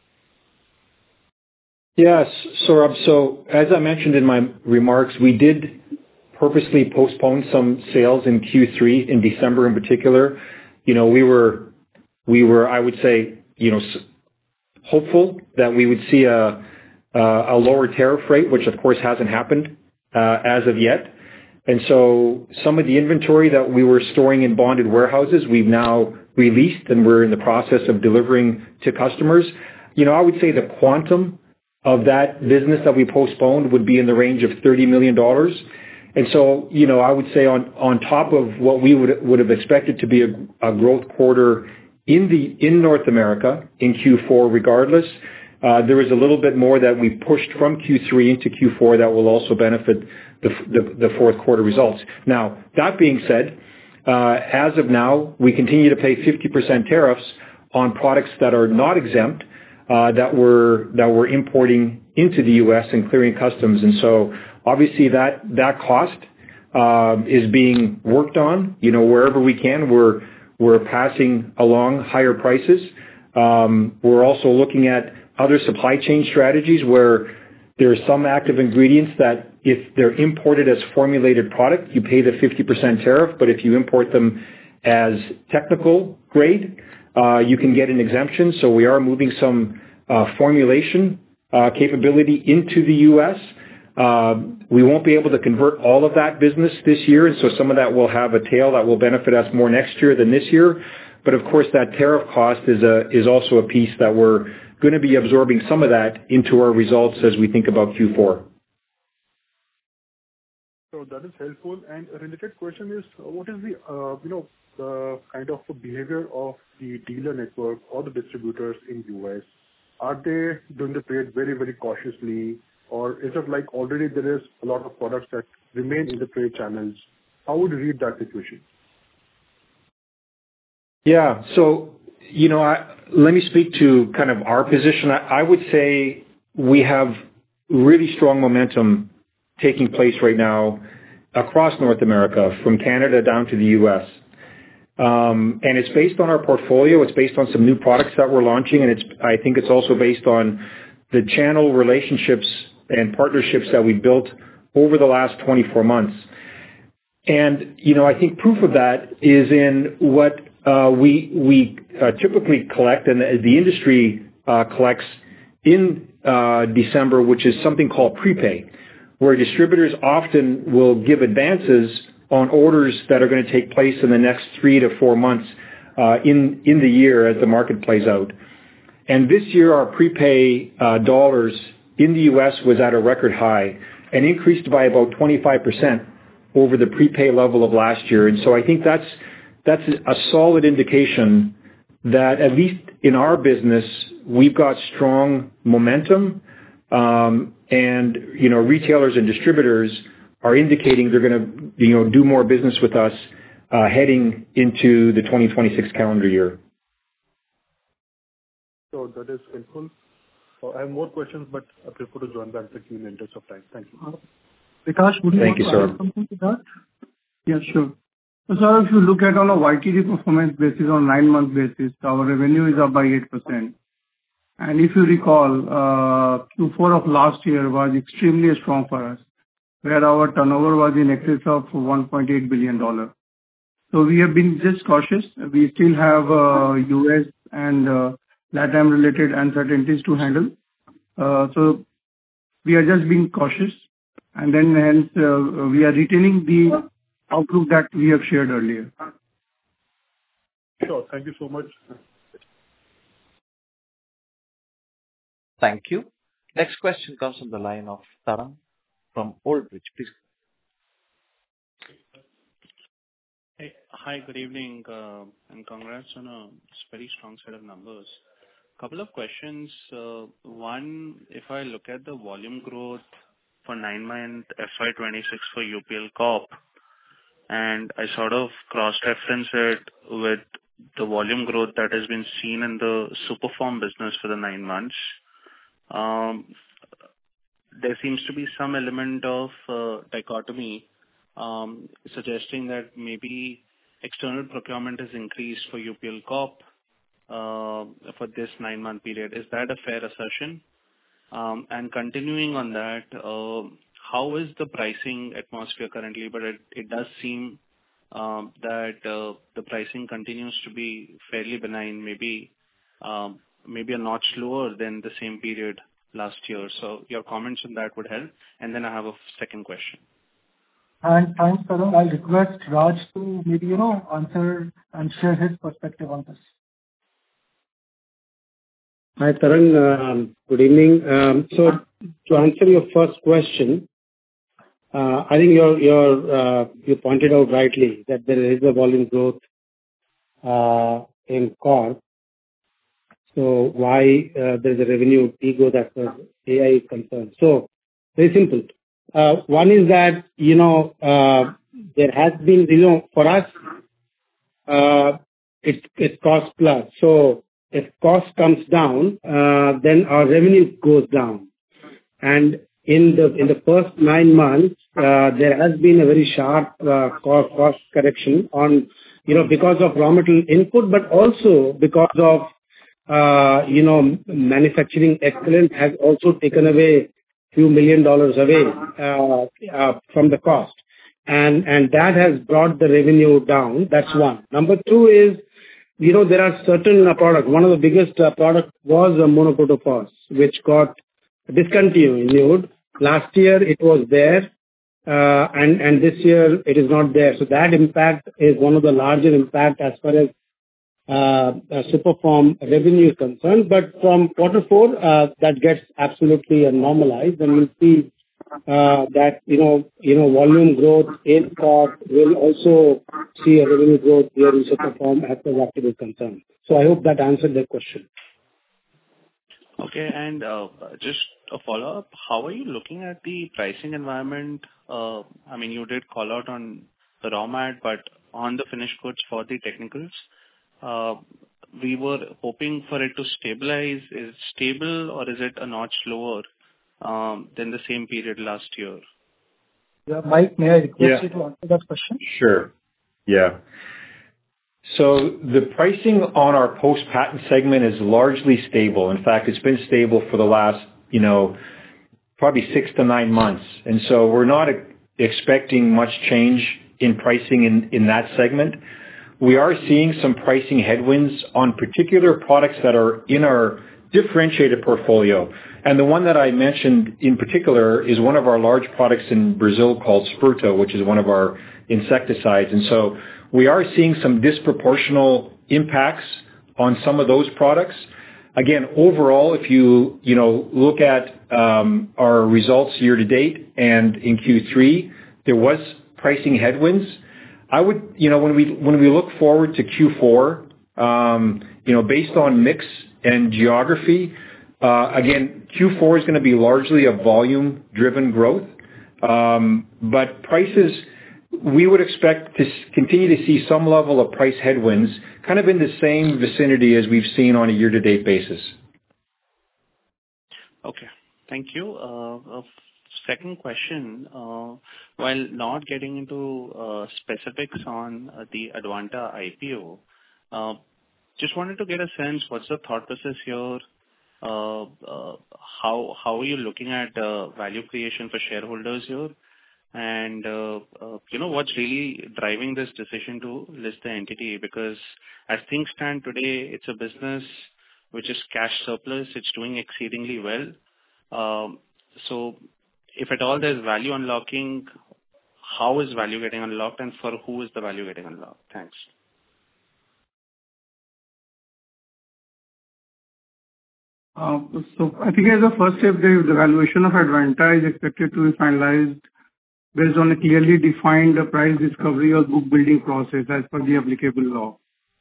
Yes, Saurabh. So as I mentioned in my remarks, we did purposely postpone some sales in Q three, in December in particular. You know, we were, we were, I would say, you know, s- hopeful that we would see a a a lower tariff rate, which of course hasn't happened uh as of yet. And so some of the inventory that we were storing in bonded warehouses, we've now released, and we're in the process of delivering to customers. You know, I would say the quantum of that business that we postponed would be in the range of thirty million dollars. And so, you know, I would say on on top of what we would would have expected to be a a growth quarter in the in North America in Q four regardless, uh there is a little bit more that we pushed from Q three into Q four that will also benefit the the the fourth quarter results. Now, that being said, uh as of now, we continue to pay fifty percent tariffs on products that are not exempt, uh that we're that we're importing into the U S and clearing customs. And so obviously that that cost uh, is being worked on. You know, wherever we can, we're we're passing along higher prices. Um We're also looking at other supply chain strategies where there are some active ingredients that if they're imported as formulated product, you pay the fifty percent tariff, but if you import them as technical grade, uh, you can get an exemption. So we are moving some uh, formulation uh, capability into the U S. Uh, we won't be able to convert all of that business this year, and so some of that will have a tail that will benefit us more next year than this year. But of course, that tariff cost is a is also a piece that we're going to be absorbing some of that into our results as we think about Q four. So that is helpful. And a related question is, uh, what is the, uh, you know, the kind of behavior of the dealer network or the distributors in U S? Are they doing the trade very, very cautiously, or is it like already there is a lot of products that remain in the trade channels? How would you read that situation? Yeah. So, you know, I, let me speak to kind of our position. I, I would say we have really strong momentum taking place right now across North America, from Canada down to the U S. Um, and it's based on our portfolio. It's based on some new products that we're launching, and it's I think it's also based on the channel relationships and partnerships that we built over the last twenty-four months. And, you know, I think proof of that is in what uh, we we uh, typically collect, and the, the industry uh, collects in uh, December, which is something called prepay, where distributors often will give advances on orders that are going to take place in the next three to four months uh, in in the year as the market plays out. And this year, our prepay uh, dollars in the U S was at a record high and increased by about twenty-five percent over the prepay level of last year. And so I think that's that's a solid indication that at least in our business, we've got strong momentum, um, and you know, retailers and distributors are indicating they're going to, you know, do more business with us uh, heading into the twenty twenty-six calendar year. So that is helpful. Uh, I have more questions, but I prefer to join back the queue in the interest of time. Thank you. Uh, Vikas, would you Thank want you, to sir. add something to that? Yeah, sure. So, sir, if you look at on a Y T D performance basis, on nine-month basis, our revenue is up by eight percent. And if you recall, uh, Q four of last year was extremely strong for us, where our turnover was in excess of one point eight billion dollars. So we have been just cautious. We still have uh, U S and uh, LATAM related uncertainties to handle. Uh, So we are just being cautious, and then hence uh, we are retaining the outlook that we have shared earlier. Sure. Thank you so much. Thank you. Next question comes from the line of Tarang from Old Bridge. Please. Hey. Hi, good evening, uh, and congrats on a very strong set of numbers. Couple of questions. Uh, One, if I look at the volume growth for nine-month F Y twenty-six for U P L Corp, and I sort of cross-reference it with the volume growth that has been seen in the Superform business for the nine months. Um, there seems to be some element of uh, dichotomy, um, suggesting that maybe external procurement has increased for U P L Corp uh, for this nine-month period. Is that a fair assertion? Um, and continuing on that, uh, how is the pricing atmosphere currently? But it, it does seem um, that uh, the pricing continues to be fairly benign, maybe um, maybe a notch lower than the same period last year. So your comments on that would help. And then I have a second question. And thanks, Tarun. I'll request Raj to maybe, you know, answer and share his perspective on this. Hi, Tarun. Um, Good evening. Um, So to answer your first question, uh, I think you're, you're, uh, you pointed out rightly that there is a volume growth uh, in Corp. So why uh, there's a revenue degrowth as far as A I is concerned? So very simple. Uh, One is that, you know, uh, there has been, you know, for us, uh, it's it's cost plus. So if cost comes down, uh, then our revenue goes down. And in the in the first nine months, uh, there has been a very sharp uh, cost cost correction on, you know, because of raw material input, but also because of, uh, you know, manufacturing excellence has also taken away few million dollars away uh, uh, from the cost. And and that has brought the revenue down. That's one. Number two is, you know, there are certain uh, products. One of the biggest uh, product was uh, monoprotophos, which got discontinued. Last year it was there, uh, and and this year it is not there. So that impact is one of the larger impact as far as uh, uh, Superform revenue is concerned. But from quarter four, uh, that gets absolutely uh, normalized, and we'll see uh, that, you know, you know, volume growth in Corp will also see a revenue growth here in Superform as far as active is concerned. So I hope that answered the question. Okay. And uh, just a follow-up, how are you looking at the pricing environment? Uh, I mean, you did call out on the raw mat, but on the finished goods for the technicals, uh, we were hoping for it to stabilize. Is it stable or is it a notch lower um, than the same period last year? Yeah, Mike, may I request Yeah. you to answer that question? Sure. Yeah. So the pricing on our post-patent segment is largely stable. In fact, it's been stable for the last, you know, probably six to nine months. And so we're not expecting much change in pricing in, in that segment. We are seeing some pricing headwinds on particular products that are in our differentiated portfolio. And the one that I mentioned in particular is one of our large products in Brazil called Sperto, which is one of our insecticides. And so we are seeing some disproportional impacts on some of those products. Again, overall, if you, you know, look at um, our results year to date and in Q three, there was pricing headwinds. I would, you know, when we when we look forward to Q four, um, you know, based on mix and geography, uh, again, Q four is going to be largely a volume-driven growth, um, but prices, we would expect to continue to see some level of price headwinds, kind of in the same vicinity as we've seen on a year-to-date basis. Okay. Thank you. Uh, uh, Second question, uh, while not getting into uh, specifics on uh, the Advanta I P O, uh, just wanted to get a sense, what's the thought process here? Uh, uh, How how are you looking at uh, value creation for shareholders here? And, uh, uh, you know, what's really driving this decision to list the entity? Because as things stand today, it's a business which is cash surplus. It's doing exceedingly well. Um, So if at all there's value unlocking, how is value getting unlocked and for who is the value getting unlocked? Thanks. Uh, So I think as a first step, the the valuation of Advanta is expected to be finalized based on a clearly defined price discovery or book building process as per the applicable law.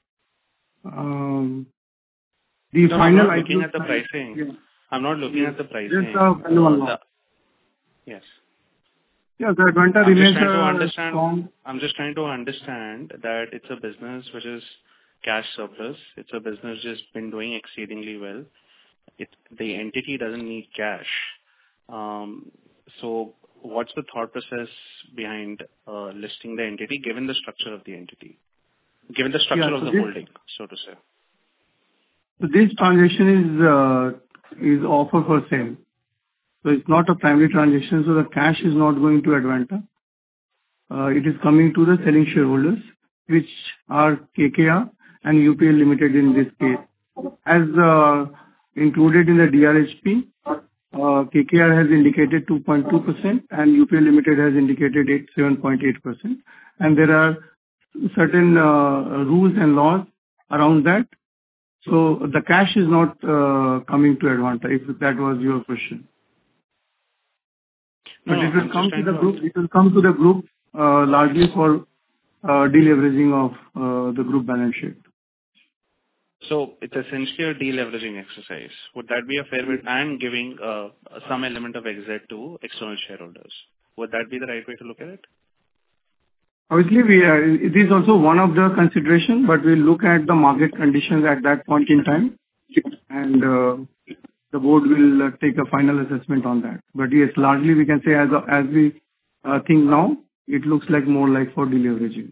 Um, The No, I'm final not I P O looking at the price- pricing. Yeah. I'm not looking at the pricing. Just, uh, value Uh, unlock. the- Yes. Yeah, the Advanta I'm just remains trying to a understand. strong. I'm just trying to understand that it's a business which is cash surplus. It's a business which has been doing exceedingly well. It, the entity doesn't need cash. Um, so what's the thought process behind uh, listing the entity, given the structure of the entity, given the structure Yeah, of so the this, holding, so to say? so this transaction is uh, is offer for sale. So it's not a primary transaction, so the cash is not going to Advanta. Uh, It is coming to the selling shareholders, which are K K R and U P L Limited in this case. As uh, included in the D R H P, uh, K K R has indicated two point two percent and U P L Limited has indicated seven point eight percent. And there are certain uh, rules and laws around that. So the cash is not uh, coming to Advanta, if that was your question. No, But no, it will I'm just come to trying the to group, understand. it will come to the group, uh, largely for uh, deleveraging of uh, the group balance sheet. So it's essentially a deleveraging exercise. Would that be a fair way? And giving uh, some element of exit to external shareholders. Would that be the right way to look at it? Obviously, we are, it is also one of the consideration, but we'll look at the market conditions at that point in time, and uh, the board will uh, take a final assessment on that. But yes, largely we can say as of- as we uh, think now, it looks like more like for deleveraging.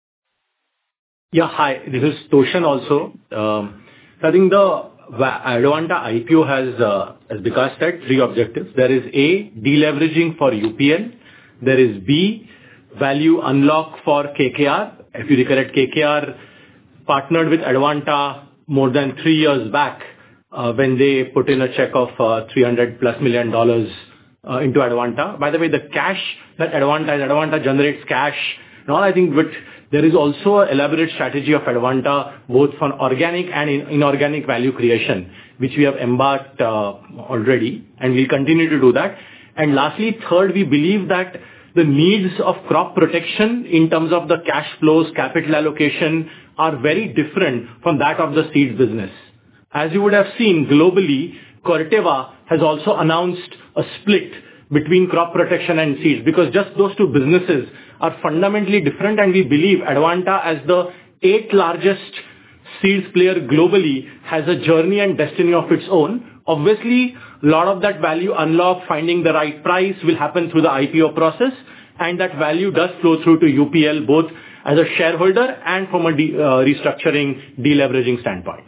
Yeah, hi, this is Toshan also. Um, I think the Va- Advanta I P O has, uh, as Vikas said, three objectives. There is A, deleveraging for U P L. There is B, value unlock for K K R. If you recollect, K K R partnered with Advanta more than three years back, uh, when they put in a check of uh, three hundred plus million dollars uh, into Advanta. By the way, the cash that Advanta, Advanta generates cash. Now, I think with, there is also an elaborate strategy of Advanta, both for organic and in, inorganic value creation, which we have embarked uh, already, and we'll continue to do that. And lastly, third, we believe that the needs of crop protection in terms of the cash flows, capital allocation are very different from that of the seeds business. As you would have seen globally, Corteva has also announced a split between crop protection and seeds, because just those two businesses are fundamentally different, and we believe Advanta, as the eighth largest seeds player globally, has a journey and destiny of its own. Obviously, a lot of that value unlock, finding the right price, will happen through the I P O process, and that value does flow through to U P L, both as a shareholder and from a de- uh, restructuring, deleveraging standpoint.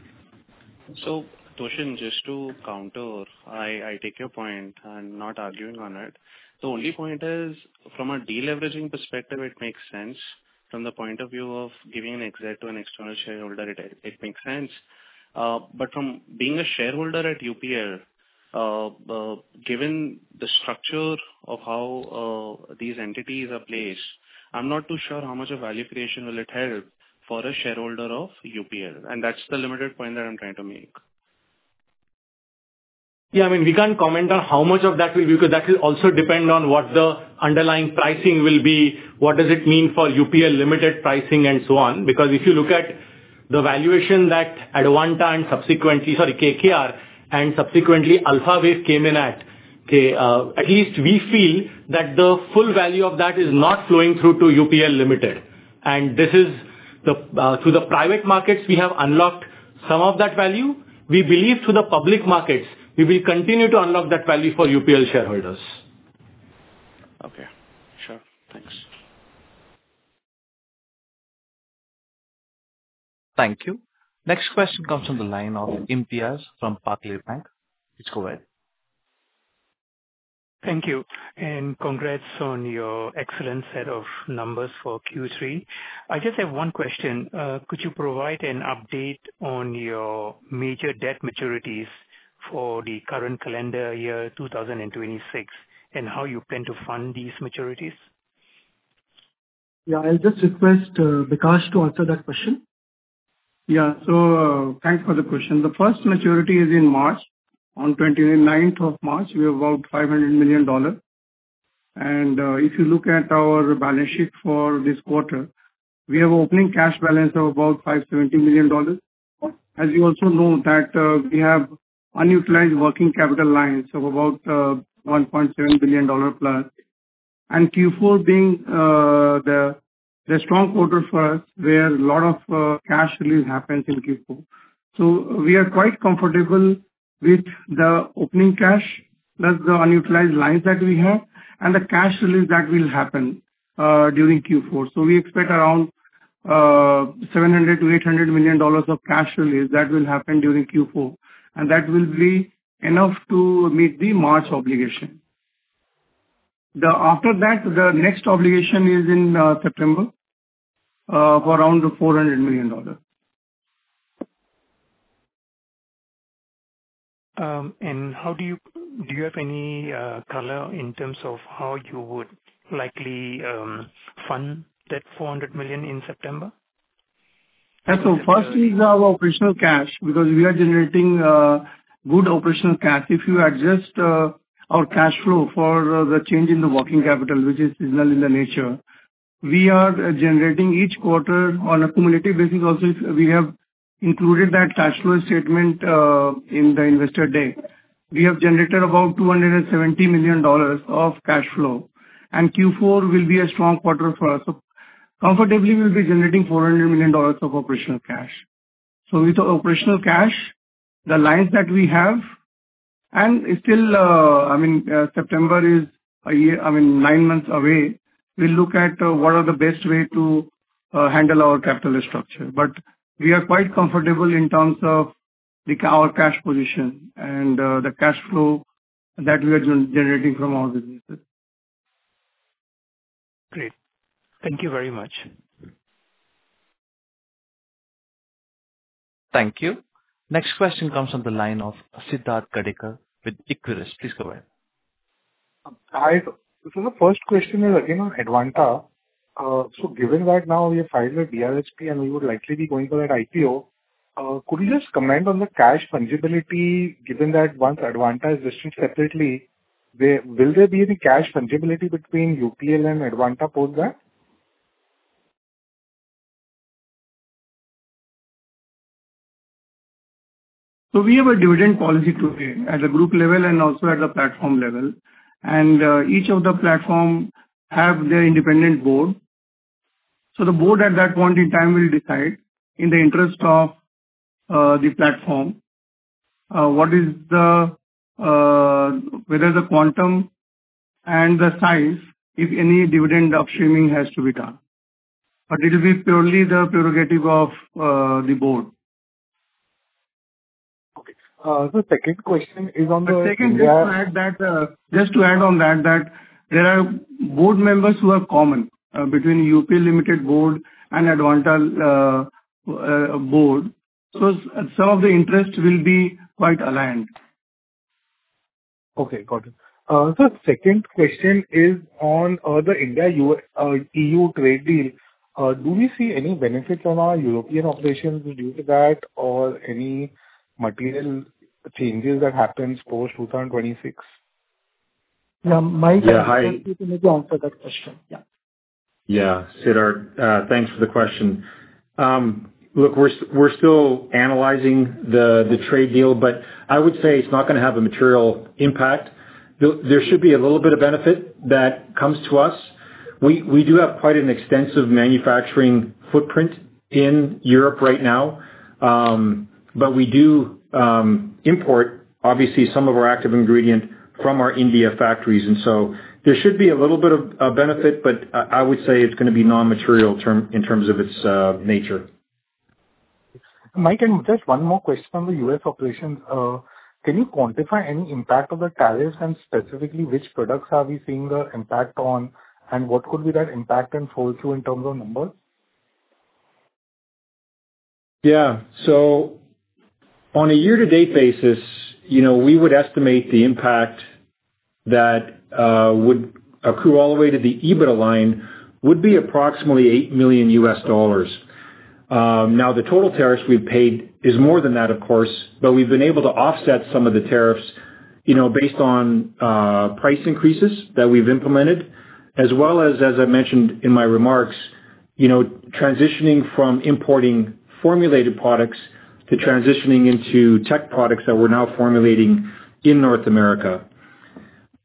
So, Toshan, just to counter, I, I take your point and not arguing on it. The only point is, from a deleveraging perspective, it makes sense. From the point of view of giving an exit to an external shareholder, it, it makes sense. Uh, but from being a shareholder at U P L, uh, uh, given the structure of how uh, these entities are placed, I'm not too sure how much of value creation will it help for a shareholder of U P L. And that's the limited point that I'm trying to make. Yeah, I mean, we can't comment on how much of that will be, because that will also depend on what the underlying pricing will be, what does it mean for U P L Limited pricing and so on. Because if you look at the valuation that Advanta and subsequently, sorry, K K R and subsequently Alpha Wave came in at, okay, uh, at least we feel that the full value of that is not flowing through to U P L Limited. And this is the, uh, through the private markets, we have unlocked some of that value. We believe through the public markets, we will continue to unlock that value for U P L shareholders. Okay, sure. Thanks. Thank you. Next question comes from the line of Imtiaz from Barclays Bank. Please go ahead. Thank you, and congrats on your excellent set of numbers for Q three. I just have one question. Uh, Could you provide an update on your major debt maturities for the current calendar year two thousand twenty-six, and how you plan to fund these maturities? Yeah, I'll just request uh, Vikas to answer that question. Yeah. So, uh, thanks for the question. The first maturity is in March. On twenty-ninth of March, we have about five hundred million dollars. And uh, if you look at our balance sheet for this quarter, we have opening cash balance of about five hundred seventy million dollars. As you also know that uh, we have unutilized working capital lines of about uh, one point seven billion dollars plus, and Q four being uh, the the strong quarter for us, where a lot of uh, cash release happens in Q four. So we are quite comfortable with the opening cash, plus the unutilized lines that we have, and the cash release that will happen uh, during Q four. So we expect around uh, seven hundred to eight hundred million dollars of cash release that will happen during Q four, and that will be enough to meet the March obligation. The after that, the next obligation is in uh, September uh, for around four hundred million dollars. Um, and how do you do you have any uh, color in terms of how you would likely um, fund that four hundred million in September? Yeah, so first is our operational cash, because we are generating uh, good operational cash. If you adjust uh, our cash flow for uh, the change in the working capital, which is seasonal in the nature, we are uh, generating each quarter on a cumulative basis. Also, if we have included that cash flow statement uh, in the investor day, we have generated about two hundred seventy million dollars of cash flow, and Q four will be a strong quarter for us. So comfortably, we'll be generating four hundred million dollars of operational cash. So with the operational cash, the lines that we have, and still, uh, I mean, uh, September is a year, I mean, nine months away. We'll look at uh, what are the best way to uh, handle our capital structure. But we are quite comfortable in terms of the our cash position and uh, the cash flow that we are gen- generating from our businesses. Great. Thank you very much. Thank you. Next question comes from the line of Siddharth Gadekar with Equirus. Please go ahead. Hi. So the first question is again on Advanta. Uh, so given that now we have filed a D R H P and we would likely be going for that I P O, uh, could you just comment on the cash fungibility, given that once Advanta is listed separately, there, will there be any cash fungibility between U P L and Advanta post that? So we have a dividend policy today at the group level and also at the platform level. And uh, each of the platform have their independent board. So the board at that point in time will decide in the interest of uh, the platform uh, what is the, uh, whether the quantum and the size, if any dividend upstreaming has to be done. But it will be purely the prerogative of uh, the board. Uh, the second question is on But the second, India... just to add that, uh, just to add on that, that there are board members who are common uh, between U P L Limited board and Advanta uh, uh, board. So s- some of the interest will be quite aligned. Okay, got it. Uh, so second question is on uh, the India-U S, uh, E U trade deal. Uh, do we see any benefits on our European operations due to that, or any material changes that happens post twenty twenty-six? Yeah, Mike, Yeah, I hi. request you to maybe answer that question. Yeah. Yeah, Siddharth, uh, thanks for the question. Um, Look, we're st- we're still analyzing the the trade deal, but I would say it's not gonna have a material impact. There there should be a little bit of benefit that comes to us. We we do have quite an extensive manufacturing footprint in Europe right now, um, but we do um, import, obviously, some of our active ingredient from our India factories, and so there should be a little bit of uh, benefit, but I I would say it's gonna be non-material term in terms of its uh, nature. Mike, and just one more question on the U S operations. Uh, Can you quantify any impact of the tariffs, and specifically which products are we seeing the impact on, and what could be that impact in four Q in terms of numbers? Yeah. So on a year-to-date basis, you know, we would estimate the impact that uh, would accrue all the way to the EBITDA line would be approximately eight million U S dollars. Um, now, the total tariffs we've paid is more than that, of course, but we've been able to offset some of the tariffs, you know, based on uh, price increases that we've implemented, as well as, as I mentioned in my remarks, you know, transitioning from importing formulated products to transitioning into tech products that we're now formulating in North America.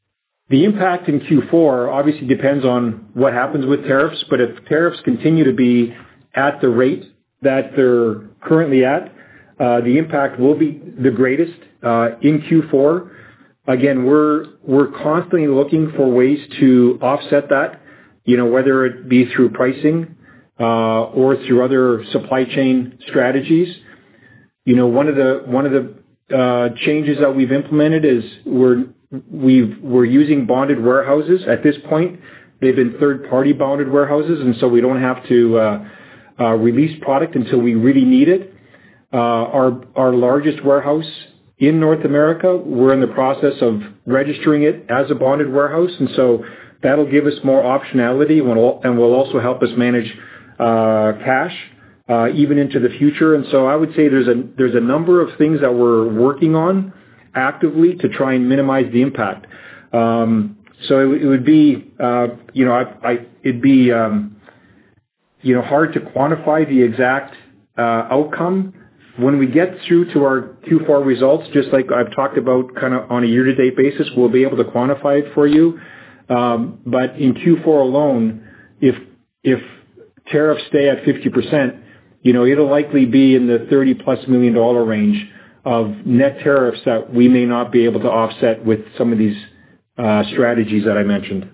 The impact in Q four obviously depends on what happens with tariffs, but if tariffs continue to be at the rate that they're currently at, uh, the impact will be the greatest uh, in Q four. Again, we're we're constantly looking for ways to offset that, you know, whether it be through pricing uh, or through other supply chain strategies. You know, one of the one of the uh, changes that we've implemented is we're we've we're using bonded warehouses. At this point, they've been third-party bonded warehouses, and so we don't have to uh, uh, release product until we really need it. Uh, our our largest warehouse in North America, we're in the process of registering it as a bonded warehouse, and so that'll give us more optionality and will, and will also help us manage uh, cash uh, even into the future. And so I would say there's a there's a number of things that we're working on actively to try and minimize the impact. Um, so it, it would be, uh, you know, I, I, it'd be, um, you know, hard to quantify the exact uh, outcome. When we get through to our Q four results, just like I've talked about kind of on a year-to-date basis, we'll be able to quantify it for you. Um, but in Q four alone, if if tariffs stay at fifty percent, you know, it'll likely be in the thirty plus million dollar range of net tariffs that we may not be able to offset with some of these uh, strategies that I mentioned.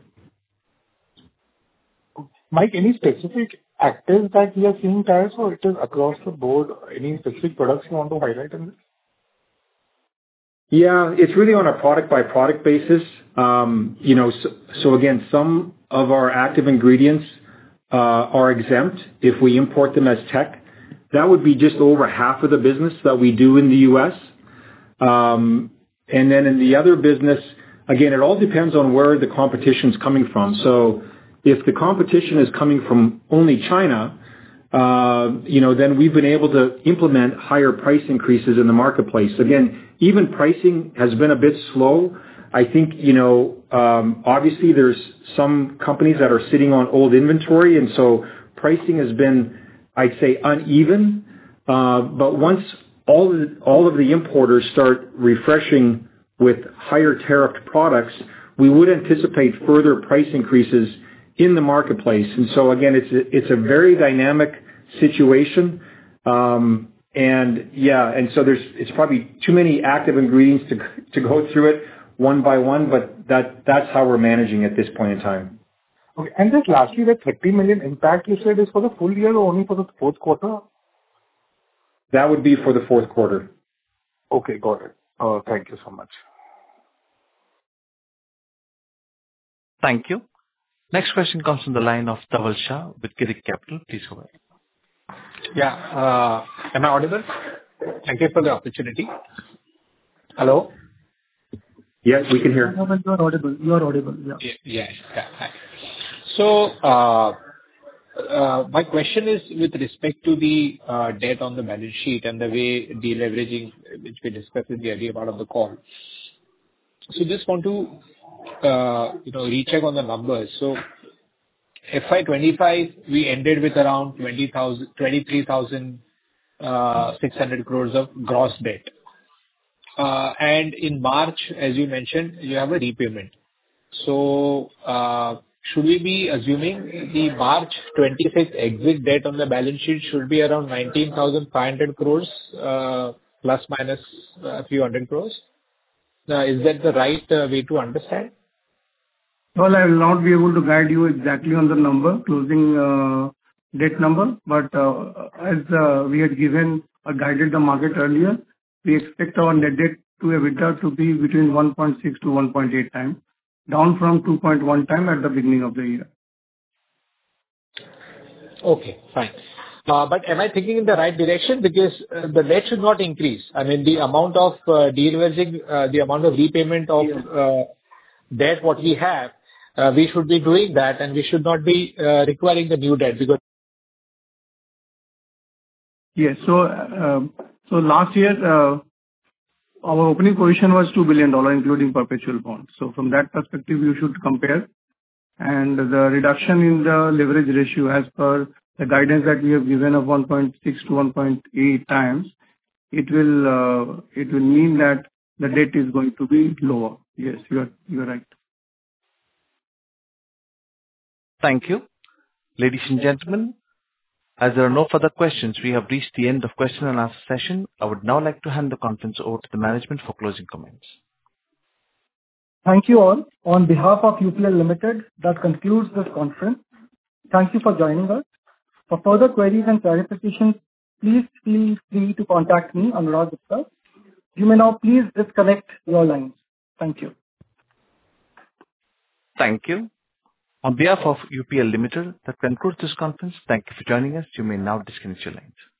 Mike, any specific actors that we are seeing tariffs, or it is across the board? Any specific products you want to highlight in this? Yeah, it's really on a product-by-product basis. Um, you know, so, so again, some of our active ingredients uh, are exempt if we import them as tech. That would be just over half of the business that we do in the U S. Um, and then in the other business, again, it all depends on where the competition is coming from. So if the competition is coming from only China, uh, you know, then we've been able to implement higher price increases in the marketplace. Again, even pricing has been a bit slow. I think, you know, um, obviously there's some companies that are sitting on old inventory, and so pricing has been, I'd say, uneven. Uh, but once all of the, all of the importers start refreshing with higher tariffed products, we would anticipate further price increases in the marketplace. And so again, it's a, it's a very dynamic situation. Um, and yeah, and so there's, it's probably too many active ingredients to, to go through it one by one, but that, that's how we're managing at this point in time. Okay. And just lastly, the thirty million impact you said is for the full year or only for the fourth quarter? That would be for the fourth quarter. Okay, got it. Uh, thank you so much. Thank you. Next question comes from the line of Dhaval Shah with Girik Capital. Please go ahead. Yeah. Uh, am I audible? Thank you for the opportunity. Hello? Yes, we can hear. You are audible. You are audible. Yeah. Yeah. Yeah. yeah. Hi. So, uh, uh, my question is with respect to the uh, debt on the balance sheet and the way deleveraging, which we discussed in the earlier part of the call. So, just want to, uh, you know, recheck on the numbers. So, F Y twenty-five, we ended with around twenty thousand, twenty-three thousand six hundred crores of gross debt. Uh, and in March, as you mentioned, you have a repayment. So, uh, should we be assuming the March twenty-six exit debt on the balance sheet should be around nineteen thousand five hundred crores, uh, plus minus a few hundred crores? Now, is that the right uh, way to understand? Well, I will not be able to guide you exactly on the number, closing uh, debt number, but uh, as uh, we had given or guided the market earlier, we expect our net debt to EBITDA to be between one point six to one point eight times, down from two point one times at the beginning of the year. Okay, fine. Uh, But am I thinking in the right direction? Because uh, the debt should not increase. I mean, the amount of uh, deleveraging, uh, the amount of repayment of uh, debt what we have, uh, we should be doing that, and we should not be uh, requiring the new debt because. Yes. So, uh, so last year, uh, our opening position was two billion dollars, including perpetual bonds. So from that perspective, you should compare. And the reduction in the leverage ratio as per the guidance that we have given of one point six to one point eight times, it will, uh, it will mean that the debt is going to be lower. Yes, you are, you are right. Thank you. Ladies and gentlemen, as there are no further questions, we have reached the end of question and answer session. I would now like to hand the conference over to the management for closing comments. Thank you all. On behalf of U P L Limited, that concludes this conference. Thank you for joining us. For further queries and clarifications, please feel free to contact me, Anurag Gupta. You may now please disconnect your lines. Thank you. Thank you. On behalf of U P L Limited, that concludes this conference. Thank you for joining us. You may now disconnect your lines.